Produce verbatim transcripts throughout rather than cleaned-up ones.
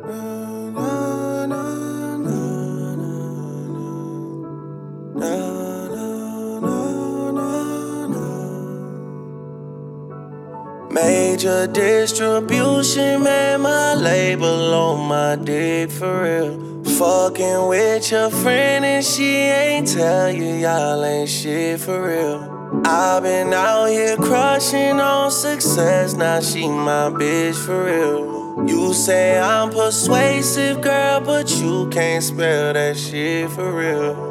Major distribution, man, my label on my dick for real. Fucking with your friend and she ain't tell you y'all ain't shit for real. I've been out here crushing on success, now she my bitch for real. You say I'm persuasive, girl, but you can't spell that shit for real.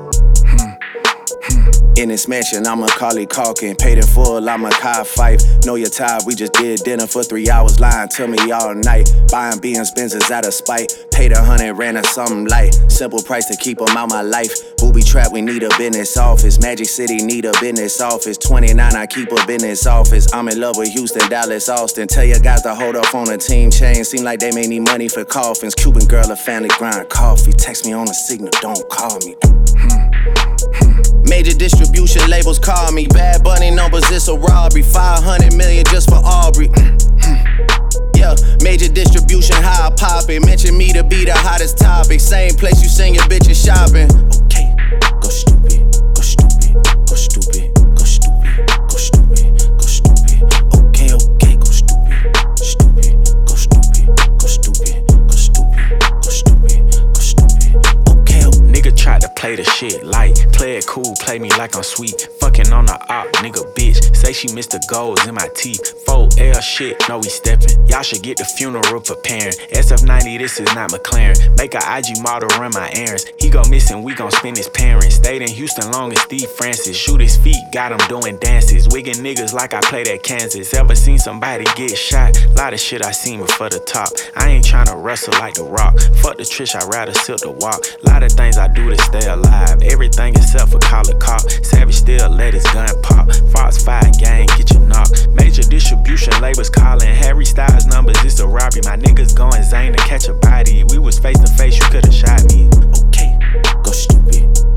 In this mansion, I'm Macaulay Culkin. Paid in full, I'm a Kai Fife. Know your type, we just did dinner for three hours, lying to me all night. Buying B M's, Benzes out of spite. Paid a hundred, ran her something light. Simple price to keep them out my life. Booby trap, we need a business office. Magic City need a business office. twenty-nine, I keep a business office. I'm in love with Houston, Dallas, Austin. Tell your guys to hold up on the team chain. Seem like they may need money for coffins. Cuban girl, a family grind coffee. Text me on the signal, don't call me. Major distribution labels call me. Bad Bunny numbers, it's a robbery. five hundred million just for Aubrey. Yeah, major distribution, how I pop it. Mention me to be the hottest topic. Same place you send your bitches shopping. Okay, go stupid, go stupid, go stupid, go stupid, go stupid, go stupid. Okay, okay, go stupid, stupid, go stupid, go stupid, go stupid, go stupid, go stupid. Okay, okay. Nigga tried to play the shit light. Play it cool, play me like I'm sweet. Fucking on the op, nigga bitch. Say she missed the goals in my teeth. four L shit, no we steppin'. Y'all should get the funeral preparing. S F ninety, this is not McLaren. Make a I G model run my errands. He go missing, we gon' spin his parents. Stayed in Houston long as Steve Francis. Shoot his feet, got him doing dances. Wiggin' niggas like I played at Kansas. Ever seen somebody get shot? Lot of shit I seen before the top. I ain't tryna wrestle like The Rock. Fuck the Trish, I'd rather silk the walk. Lot of things I do to stay alive. Everything except for call a cop. Savage still let his gun pop. Fox five gang, get you knocked. Major distribution labels calling. Harry Styles numbers, it's a robbery. My niggas going Zane to catch a body. We was face to face, you could've shot me. Okay, go stupid.